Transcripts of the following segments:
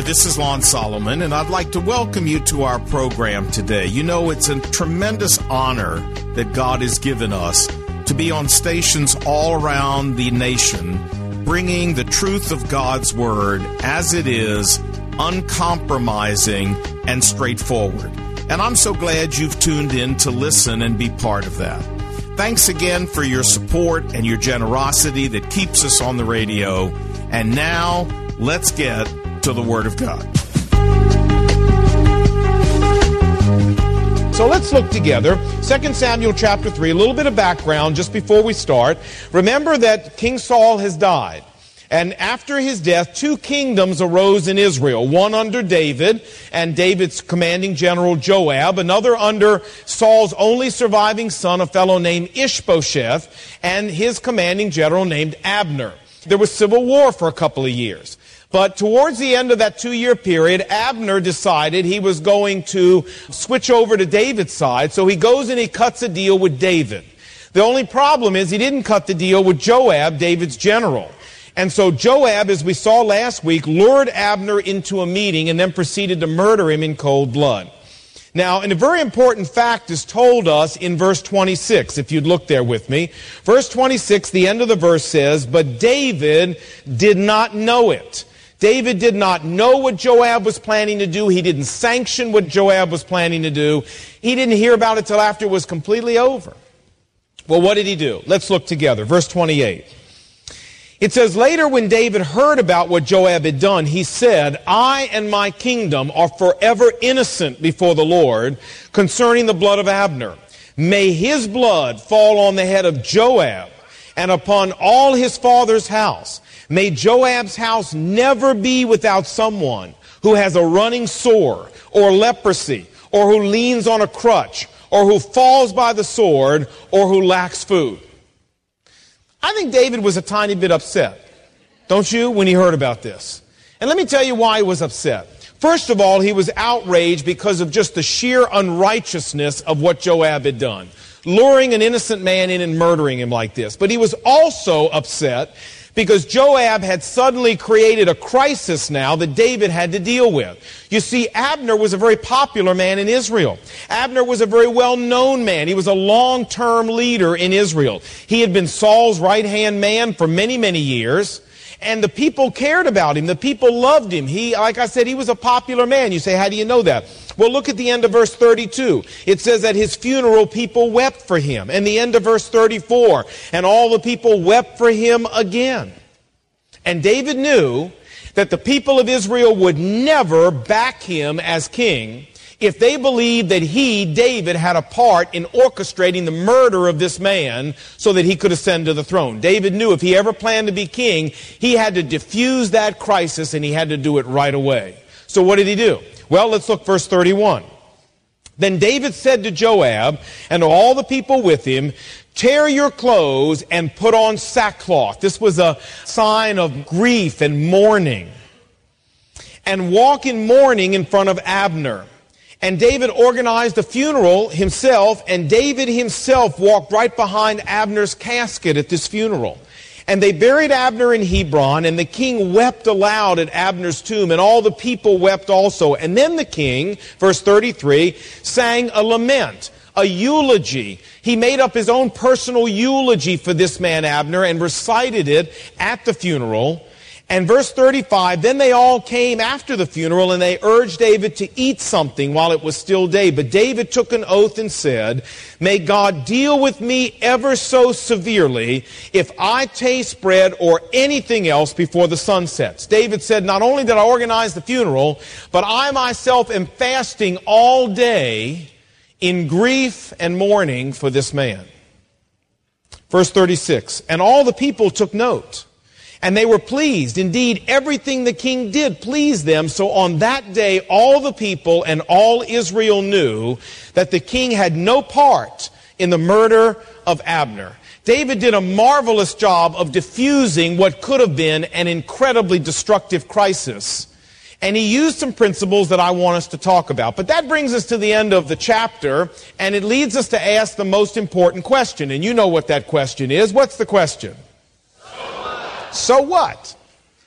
This is Lon Solomon, and I'd like to welcome you to our program today. You know, it's a tremendous honor that God has given us to be on stations all around the nation, bringing the truth of God's Word as it is, uncompromising and straightforward. And I'm so glad you've tuned in to listen and be part of that. Thanks again for your support and your generosity that keeps us on the radio. And now, let's get to the Word of God. So let's look together. 2 Samuel chapter 3, a little bit of background just before we start. Remember that King Saul has died. And after his death, two kingdoms arose in Israel. One under David and David's commanding general Joab. Another under Saul's only surviving son, a fellow named Ishbosheth, and his commanding general named Abner. There was civil war for a couple of years. But towards the end of that 2-year period, Abner decided he was going to switch over to David's side. So he goes and he cuts a deal with David. The only problem is he didn't cut the deal with Joab, David's general. And so Joab, as we saw last week, lured Abner into a meeting and then proceeded to murder him in cold blood. Now, and a very important fact is told us in verse 26, if you'd look there with me. Verse 26, the end of the verse says, "But David did not know it." David did not know what Joab was planning to do. He didn't sanction what Joab was planning to do. He didn't hear about it till after it was completely over. Well, what did he do? Let's look together. Verse 28. It says, "Later when David heard about what Joab had done, he said, 'I and my kingdom are forever innocent before the Lord concerning the blood of Abner. May his blood fall on the head of Joab and upon all his father's house. May Joab's house never be without someone who has a running sore or leprosy or who leans on a crutch or who falls by the sword or who lacks food.'" I think David was a tiny bit upset, don't you, when he heard about this? And let me tell you why he was upset. First of all, he was outraged because of just the sheer unrighteousness of what Joab had done, luring an innocent man in and murdering him like this. But he was also upset because Joab had suddenly created a crisis now that David had to deal with. You see, Abner was a very popular man in Israel. Abner was a very well-known man. He was a long-term leader in Israel. He had been Saul's right-hand man for many, many years. And the people cared about him. The people loved him. Like I said, he was a popular man. You say, how do you know that? Well, look at the end of verse 32. It says at his funeral, people wept for him. And the end of verse 34, and all the people wept for him again. And David knew that the people of Israel would never back him as king if they believed that he, David, had a part in orchestrating the murder of this man so that he could ascend to the throne. David knew if he ever planned to be king, he had to diffuse that crisis, and he had to do it right away. So what did he do? Well, let's look verse 31. "Then David said to Joab and to all the people with him, 'Tear your clothes and put on sackcloth.'" This was a sign of grief and mourning. "And walk in mourning in front of Abner." And David organized a funeral himself, and David himself walked right behind Abner's casket at this funeral. And they buried Abner in Hebron, and the king wept aloud at Abner's tomb, and all the people wept also. And then the king, verse 33, sang a lament, a eulogy. He made up his own personal eulogy for this man Abner and recited it at the funeral. And verse 35, "Then they all came after the funeral, and they urged David to eat something while it was still day. But David took an oath and said, 'May God deal with me ever so severely if I taste bread or anything else before the sun sets.'" David said, "Not only did I organize the funeral, but I myself am fasting all day in grief and mourning for this man." Verse 36, "And all the people took note. And they were pleased. Indeed, everything the king did pleased them. So on that day, all the people and all Israel knew that the king had no part in the murder of Abner." David did a marvelous job of diffusing what could have been an incredibly destructive crisis. And he used some principles that I want us to talk about. But that brings us to the end of the chapter, and it leads us to ask the most important question. And you know what that question is. What's the question? So what?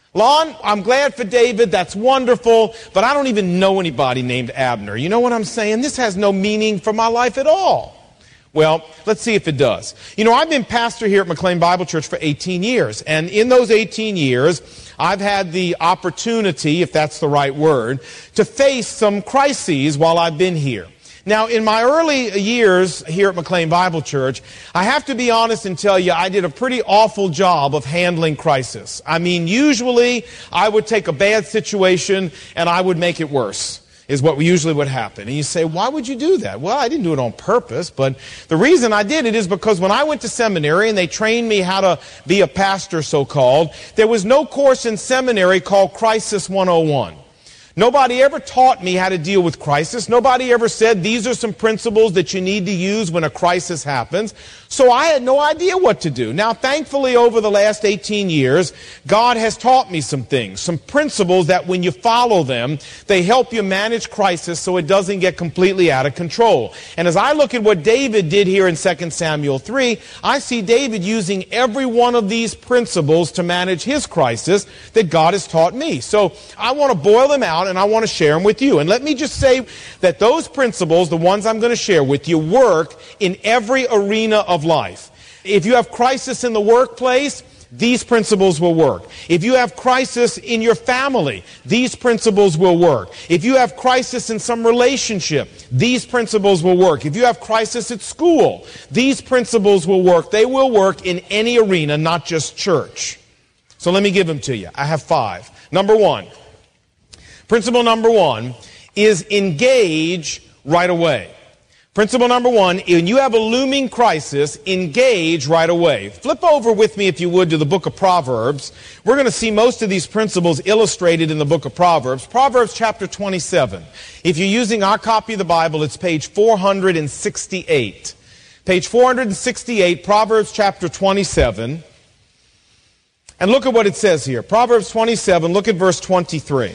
Lon, I'm glad for David, that's wonderful, but I don't even know anybody named Abner. You know what I'm saying? This has no meaning for my life at all. Well, let's see if it does. You know, I've been pastor here at McLean Bible Church for 18 years, and in those 18 years, I've had the opportunity, if that's the right word, to face some crises while I've been here. Now, in my early years here at McLean Bible Church, I have to be honest and tell you I did a pretty awful job of handling crisis. I mean, usually I would take a bad situation and I would make it worse, is what usually would happen. And you say, why would you do that? Well, I didn't do it on purpose, but the reason I did it is because when I went to seminary and they trained me how to be a pastor, so-called, there was no course in seminary called Crisis 101. Nobody ever taught me how to deal with crisis. Nobody ever said these are some principles that you need to use when a crisis happens. So I had no idea what to do. Now, thankfully, over the last 18 years, God has taught me some things, some principles that when you follow them, they help you manage crisis so it doesn't get completely out of control. And as I look at what David did here in 2 Samuel 3, I see David using every one of these principles to manage his crisis that God has taught me. So I want to boil them out and I want to share them with you. And let me just say that those principles, the ones I'm going to share with you, work in every arena of life. If you have crisis in the workplace, these principles will work. If you have crisis in your family, these principles will work. If you have crisis in some relationship, these principles will work. If you have crisis at school, these principles will work. They will work in any arena, not just church. So let me give them to you. I have 5. Number 1. Principle number 1 is engage right away. Principle number 1, when you have a looming crisis, engage right away. Flip over with me, if you would, to the book of Proverbs. We're going to see most of these principles illustrated in the book of Proverbs. Proverbs chapter 27. If you're using our copy of the Bible, it's page 468. Page 468, Proverbs chapter 27. And look at what it says here. Proverbs 27, look at verse 23.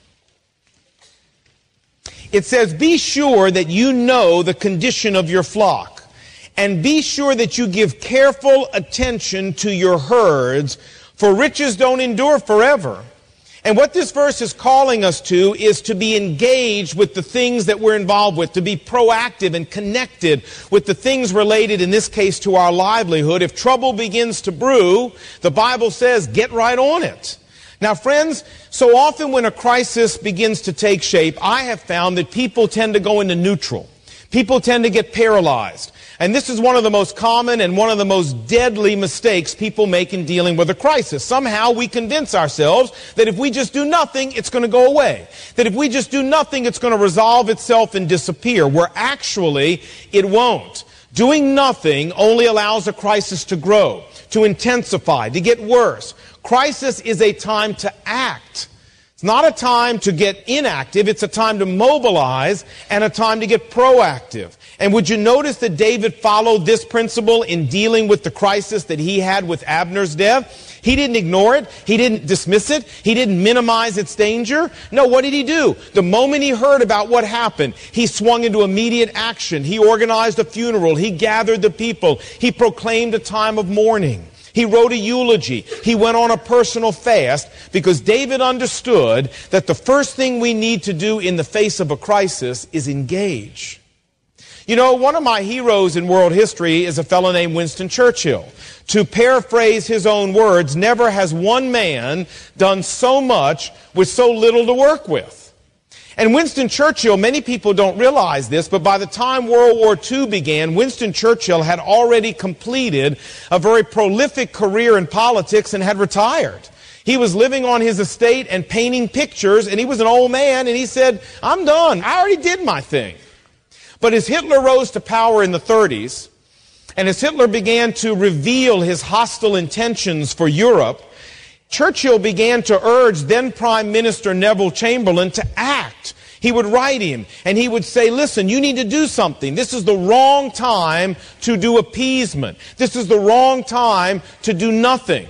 It says, be sure that you know the condition of your flock, and be sure that you give careful attention to your herds, for riches don't endure forever. And what this verse is calling us to is to be engaged with the things that we're involved with, to be proactive and connected with the things related, in this case, to our livelihood. If trouble begins to brew, the Bible says, get right on it. Now, friends, so often when a crisis begins to take shape, I have found that people tend to go into neutral. People tend to get paralyzed. And this is one of the most common and one of the most deadly mistakes people make in dealing with a crisis. Somehow we convince ourselves that if we just do nothing, it's going to go away. That if we just do nothing, it's going to resolve itself and disappear, where actually it won't. Doing nothing only allows a crisis to grow, to intensify, to get worse. Crisis is a time to act. It's not a time to get inactive. It's a time to mobilize and a time to get proactive. And would you notice that David followed this principle in dealing with the crisis that he had with Abner's death? He didn't ignore it. He didn't dismiss it. He didn't minimize its danger. No, what did he do? The moment he heard about what happened, he swung into immediate action. He organized a funeral. He gathered the people. He proclaimed a time of mourning. He wrote a eulogy. He went on a personal fast because David understood that the first thing we need to do in the face of a crisis is engage. You know, one of my heroes in world history is a fellow named Winston Churchill. To paraphrase his own words, never has one man done so much with so little to work with. And Winston Churchill, many people don't realize this, but by the time World War II began, Winston Churchill had already completed a very prolific career in politics and had retired. He was living on his estate and painting pictures, and he was an old man, and he said, I'm done. I already did my thing. But as Hitler rose to power in the 30s, and as Hitler began to reveal his hostile intentions for Europe, Churchill began to urge then Prime Minister Neville Chamberlain to act. He would write him and he would say, listen, you need to do something. This is the wrong time to do appeasement. This is the wrong time to do nothing.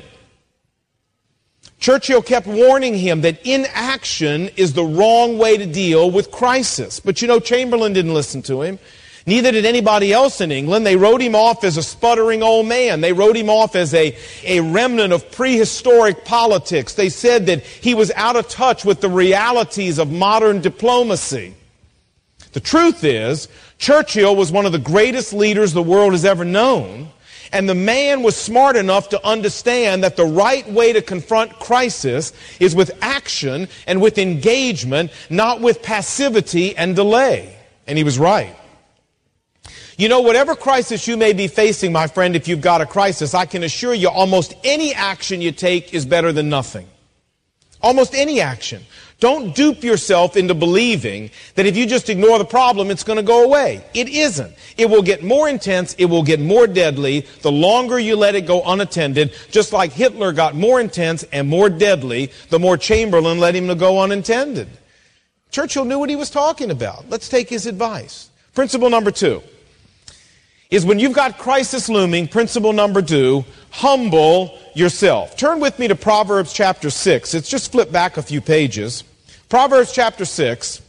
Churchill kept warning him that inaction is the wrong way to deal with crisis. But you know, Chamberlain didn't listen to him. Neither did anybody else in England. They wrote him off as a sputtering old man. They wrote him off as a remnant of prehistoric politics. They said that he was out of touch with the realities of modern diplomacy. The truth is, Churchill was one of the greatest leaders the world has ever known, and the man was smart enough to understand that the right way to confront crisis is with action and with engagement, not with passivity and delay. And he was right. You know, whatever crisis you may be facing, my friend, if you've got a crisis, I can assure you almost any action you take is better than nothing. Almost any action. Don't dupe yourself into believing that if you just ignore the problem, it's going to go away. It isn't. It will get more intense. It will get more deadly the longer you let it go unattended, just like Hitler got more intense and more deadly the more Chamberlain let him go unattended. Churchill knew what he was talking about. Let's take his advice. Principle number 2 is when you've got crisis looming, principle number 2, humble yourself. Turn with me to Proverbs chapter 6. It's just flip back a few pages. Proverbs chapter 6.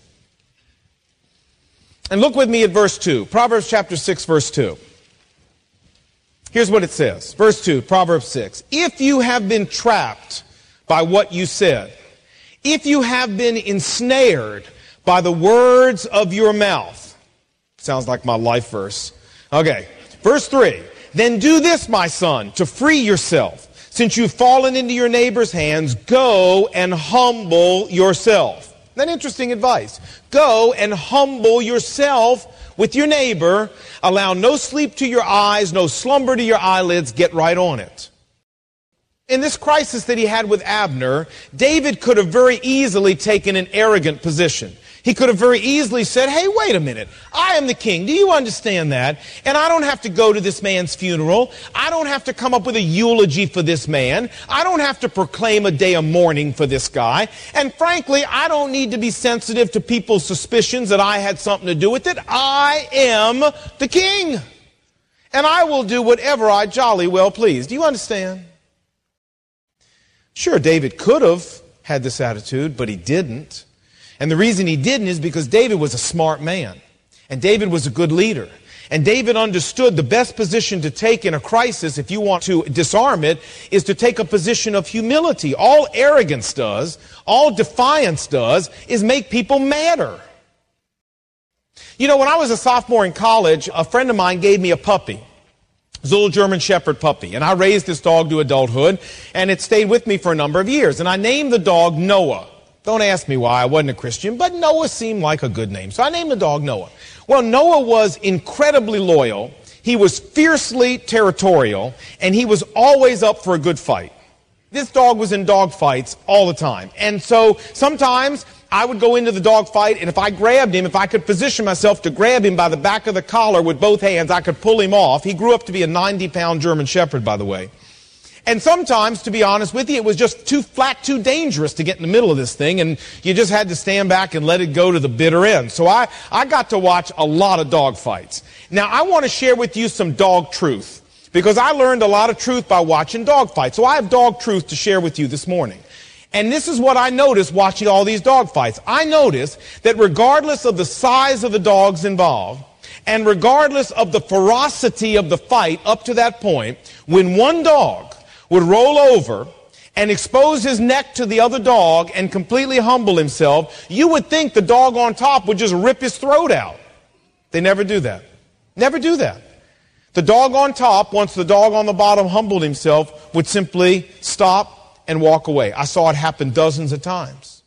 And look with me at verse 2. Proverbs chapter 6, verse 2. Here's what it says. Verse 2, Proverbs 6. If you have been trapped by what you said, if you have been ensnared by the words of your mouth. Sounds like my life verse. Okay, verse 3. Then do this, my son, to free yourself. Since you've fallen into your neighbor's hands, go and humble yourself. Isn't that interesting advice? Go and humble yourself with your neighbor. Allow no sleep to your eyes, no slumber to your eyelids. Get right on it. In this crisis that he had with Abner, David could have very easily taken an arrogant position. He could have very easily said, hey, wait a minute. I am the king. Do you understand that? And I don't have to go to this man's funeral. I don't have to come up with a eulogy for this man. I don't have to proclaim a day of mourning for this guy. And frankly, I don't need to be sensitive to people's suspicions that I had something to do with it. I am the king. And I will do whatever I jolly well please. Do you understand? Sure, David could have had this attitude, but he didn't. And the reason he didn't is because David was a smart man. And David was a good leader. And David understood the best position to take in a crisis, if you want to disarm it, is to take a position of humility. All arrogance does, all defiance does, is make people madder. You know, when I was a sophomore in college, a friend of mine gave me a puppy. It was a little German Shepherd puppy. And I raised this dog to adulthood, and it stayed with me for a number of years. And I named the dog Noah. Don't ask me why. I wasn't a Christian, but Noah seemed like a good name. So I named the dog Noah. Well, Noah was incredibly loyal. He was fiercely territorial, and he was always up for a good fight. This dog was in dog fights all the time. And so sometimes I would go into the dog fight, and if I grabbed him, if I could position myself to grab him by the back of the collar with both hands, I could pull him off. He grew up to be a 90-pound German Shepherd, by the way. And sometimes, to be honest with you, it was just too dangerous to get in the middle of this thing, and you just had to stand back and let it go to the bitter end. So I got to watch a lot of dog fights. Now, I want to share with you some dog truth, because I learned a lot of truth by watching dog fights. So I have dog truth to share with you this morning. And this is what I noticed watching all these dog fights. I noticed that regardless of the size of the dogs involved, and regardless of the ferocity of the fight up to that point, when one dog would roll over and expose his neck to the other dog and completely humble himself, you would think the dog on top would just rip his throat out. They never do that. Never do that. The dog on top, once the dog on the bottom humbled himself, would simply stop and walk away. I saw it happen dozens of times.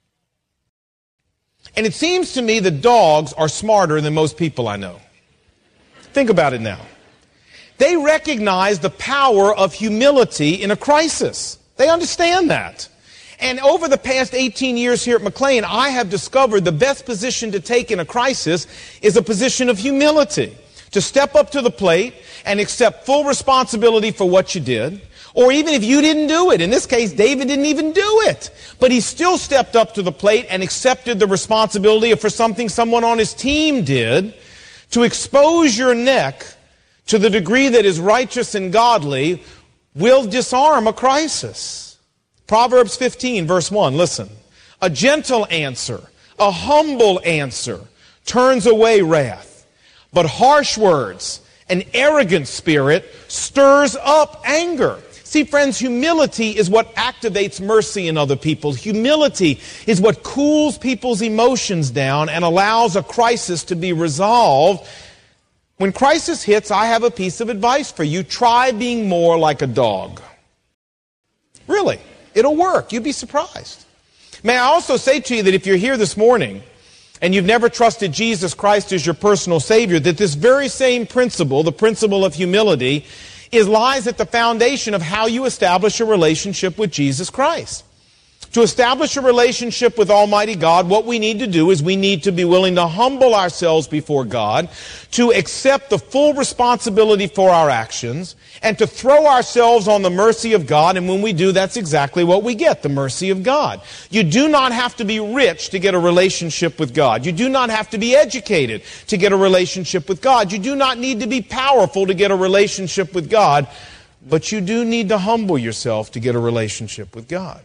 And it seems to me that dogs are smarter than most people I know. Think about it now. They recognize the power of humility in a crisis. They understand that. And over the past 18 years here at McLean, I have discovered the best position to take in a crisis is a position of humility. To step up to the plate and accept full responsibility for what you did. Or even if you didn't do it. In this case, David didn't even do it. But he still stepped up to the plate and accepted the responsibility for something someone on his team did. To expose your neck to the degree that is righteous and godly will disarm a crisis. Proverbs 15, verse 1, listen. A gentle answer, a humble answer, turns away wrath. But harsh words, an arrogant spirit, stirs up anger. See, friends, humility is what activates mercy in other people. Humility is what cools people's emotions down and allows a crisis to be resolved. When crisis hits, I have a piece of advice for you. Try being more like a dog. Really, it'll work. You'd be surprised. May I also say to you that if you're here this morning and you've never trusted Jesus Christ as your personal Savior, that this very same principle, the principle of humility, lies at the foundation of how you establish a relationship with Jesus Christ. To establish a relationship with Almighty God, what we need to do is we need to be willing to humble ourselves before God, to accept the full responsibility for our actions, and to throw ourselves on the mercy of God. And when we do, that's exactly what we get, the mercy of God. You do not have to be rich to get a relationship with God. You do not have to be educated to get a relationship with God. You do not need to be powerful to get a relationship with God. But you do need to humble yourself to get a relationship with God.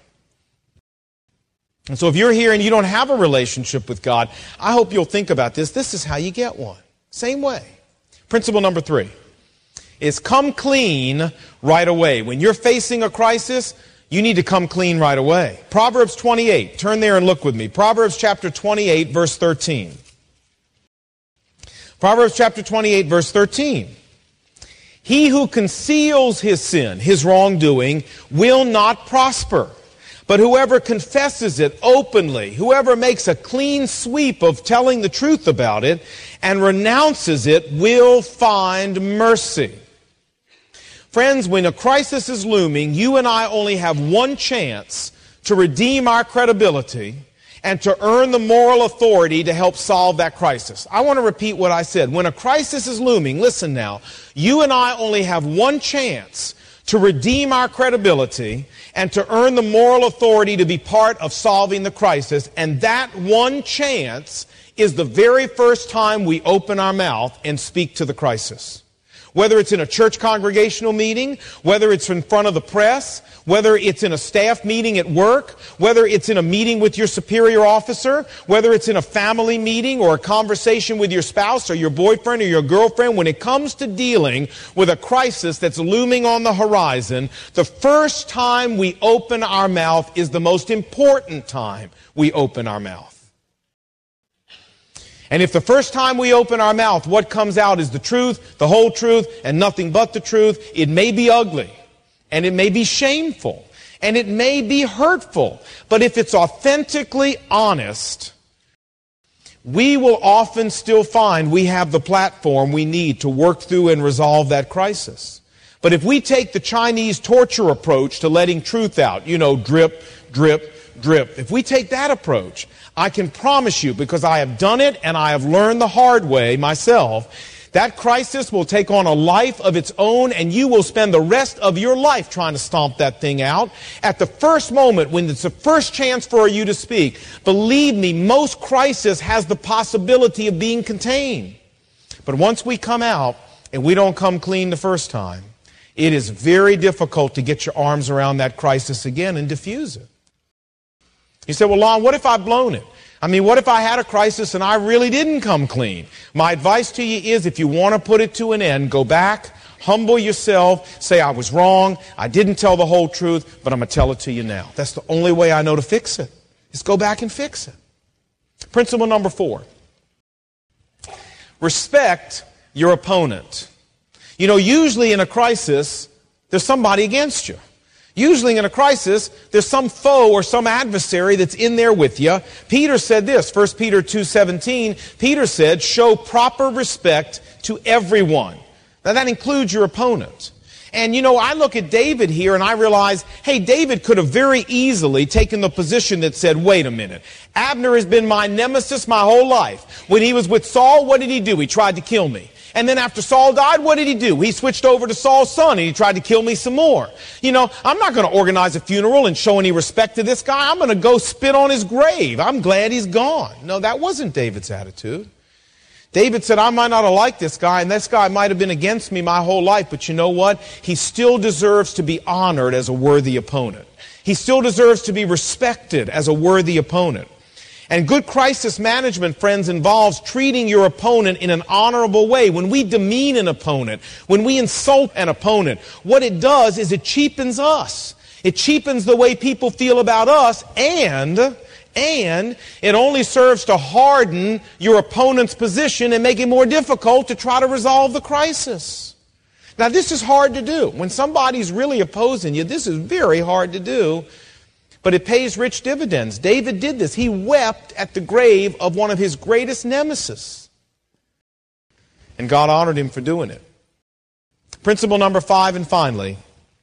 And so if you're here and you don't have a relationship with God, I hope you'll think about this. This is how you get one. Same way. Principle number 3 is come clean right away. When you're facing a crisis, you need to come clean right away. Proverbs 28. Turn there and look with me. Proverbs chapter 28, verse 13. Proverbs chapter 28, verse 13. He who conceals his sin, his wrongdoing, will not prosper. But whoever confesses it openly, whoever makes a clean sweep of telling the truth about it and renounces it, will find mercy. Friends, when a crisis is looming, you and I only have one chance to redeem our credibility and to earn the moral authority to help solve that crisis. I want to repeat what I said. When a crisis is looming, listen now, you and I only have one chance to redeem our credibility and to earn the moral authority to be part of solving the crisis. And that one chance is the very first time we open our mouth and speak to the crisis. Whether it's in a church congregational meeting, whether it's in front of the press, whether it's in a staff meeting at work, whether it's in a meeting with your superior officer, whether it's in a family meeting or a conversation with your spouse or your boyfriend or your girlfriend, when it comes to dealing with a crisis that's looming on the horizon, the first time we open our mouth is the most important time we open our mouth. And if the first time we open our mouth, what comes out is the truth, the whole truth, and nothing but the truth, it may be ugly, and it may be shameful, and it may be hurtful. But if it's authentically honest, we will often still find we have the platform we need to work through and resolve that crisis. But if we take the Chinese torture approach to letting truth out, drip, drip, drip, if we take that approach, I can promise you, because I have done it and I have learned the hard way myself, that crisis will take on a life of its own, and you will spend the rest of your life trying to stomp that thing out. At the first moment, when it's the first chance for you to speak, believe me, most crisis has the possibility of being contained. But once we come out and we don't come clean the first time, it is very difficult to get your arms around that crisis again and diffuse it. You say, well, Lon, what if I've blown it? What if I had a crisis and I really didn't come clean? My advice to you is, if you want to put it to an end, go back, humble yourself, say, I was wrong, I didn't tell the whole truth, but I'm going to tell it to you now. That's the only way I know to fix it, is go back and fix it. Principle number 4. Respect your opponent. Usually in a crisis, there's somebody against you. Usually in a crisis, there's some foe or some adversary that's in there with you. Peter said this, 1 Peter 2:17, Peter said, show proper respect to everyone. Now that includes your opponent. And I look at David here and I realize, hey, David could have very easily taken the position that said, wait a minute, Abner has been my nemesis my whole life. When he was with Saul, what did he do? He tried to kill me. And then after Saul died, what did he do? He switched over to Saul's son and he tried to kill me some more. I'm not going to organize a funeral and show any respect to this guy. I'm going to go spit on his grave. I'm glad he's gone. No, that wasn't David's attitude. David said, I might not have liked this guy, and this guy might have been against me my whole life, but you know what? He still deserves to be honored as a worthy opponent. He still deserves to be respected as a worthy opponent. And good crisis management, friends, involves treating your opponent in an honorable way. When we demean an opponent, when we insult an opponent, what it does is it cheapens us. It cheapens the way people feel about us, and it only serves to harden your opponent's position and make it more difficult to try to resolve the crisis. Now, this is hard to do. When somebody's really opposing you, this is very hard to do, but it pays rich dividends. David did this. He wept at the grave of one of his greatest nemesis, and God honored him for doing it. Principle number 5, and finally,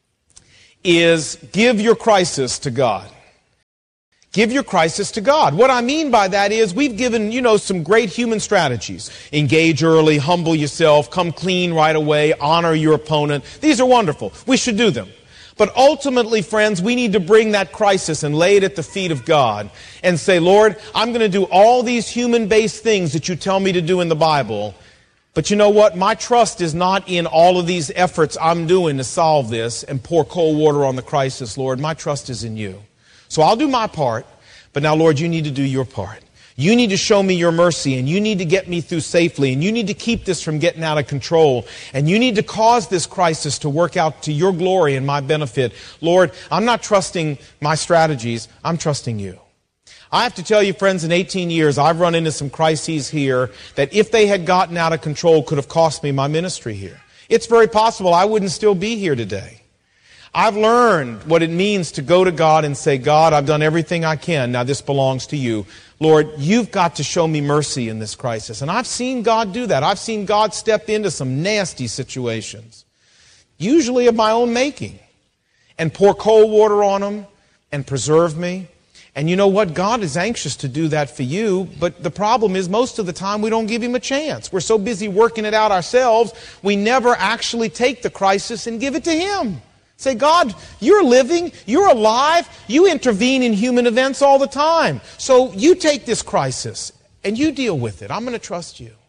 is give your crisis to God. Give your crisis to God. What I mean by that is we've given, some great human strategies. Engage early, humble yourself, come clean right away, honor your opponent. These are wonderful. We should do them. But ultimately, friends, we need to bring that crisis and lay it at the feet of God and say, Lord, I'm going to do all these human-based things that you tell me to do in the Bible. But you know what? My trust is not in all of these efforts I'm doing to solve this and pour cold water on the crisis, Lord. My trust is in you. So I'll do my part, but now, Lord, you need to do your part. You need to show me your mercy, and you need to get me through safely, and you need to keep this from getting out of control, and you need to cause this crisis to work out to your glory and my benefit. Lord, I'm not trusting my strategies. I'm trusting you. I have to tell you, friends, in 18 years, I've run into some crises here that if they had gotten out of control could have cost me my ministry here. It's very possible I wouldn't still be here today. I've learned what it means to go to God and say, God, I've done everything I can. Now this belongs to you. Lord, you've got to show me mercy in this crisis. And I've seen God do that. I've seen God step into some nasty situations, usually of my own making, and pour cold water on them and preserve me. And you know what? God is anxious to do that for you, but the problem is most of the time we don't give him a chance. We're so busy working it out ourselves, we never actually take the crisis and give it to him. Say, God, you're living, you're alive, you intervene in human events all the time. So you take this crisis and you deal with it. I'm going to trust you.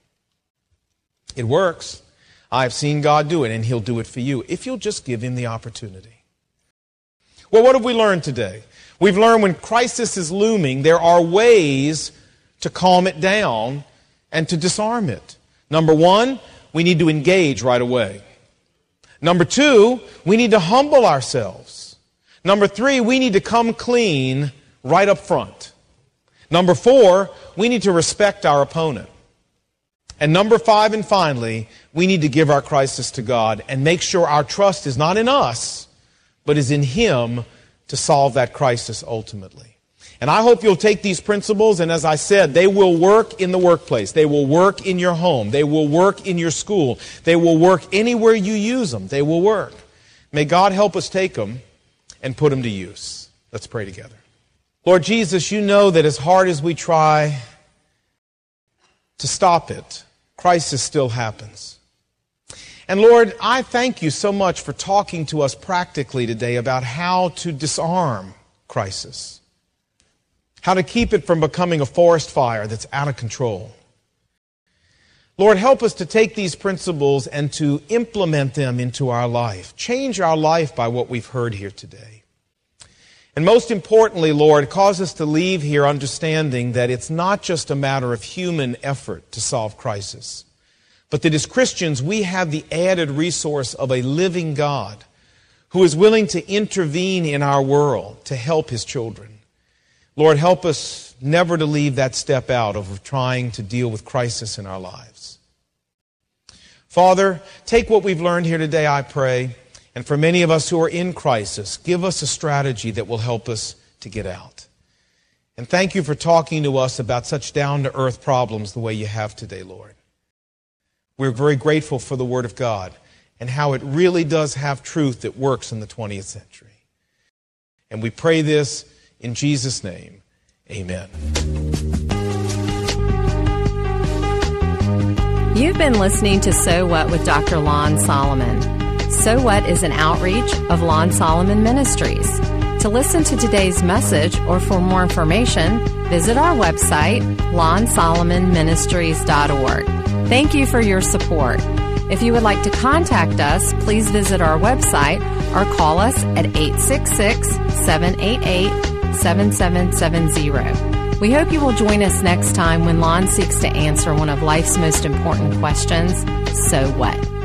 It works. I've seen God do it, and he'll do it for you if you'll just give him the opportunity. Well, what have we learned today? We've learned when crisis is looming, there are ways to calm it down and to disarm it. Number 1, we need to engage right away. Number 2, we need to humble ourselves. Number 3, we need to come clean right up front. Number 4, we need to respect our opponent. And number 5, and finally, we need to give our crisis to God and make sure our trust is not in us, but is in him to solve that crisis ultimately. And I hope you'll take these principles, and as I said, they will work in the workplace. They will work in your home. They will work in your school. They will work anywhere you use them. They will work. May God help us take them and put them to use. Let's pray together. Lord Jesus, you know that as hard as we try to stop it, crisis still happens. And Lord, I thank you so much for talking to us practically today about how to disarm crisis, how to keep it from becoming a forest fire that's out of control. Lord, help us to take these principles and to implement them into our life. Change our life by what we've heard here today. And most importantly, Lord, cause us to leave here understanding that it's not just a matter of human effort to solve crisis, but that as Christians, we have the added resource of a living God who is willing to intervene in our world to help his children. Lord, help us never to leave that step out of trying to deal with crisis in our lives. Father, take what we've learned here today, I pray, and for many of us who are in crisis, give us a strategy that will help us to get out. And thank you for talking to us about such down-to-earth problems the way you have today, Lord. We're very grateful for the Word of God and how it really does have truth that works in the 20th century. And we pray this in Jesus' name. Amen. You've been listening to So What with Dr. Lon Solomon. So What is an outreach of Lon Solomon Ministries. To listen to today's message or for more information, visit our website, lonsolomonministries.org. Thank you for your support. If you would like to contact us, please visit our website or call us at 866-788-7770. We hope you will join us next time when Lon seeks to answer one of life's most important questions, so what?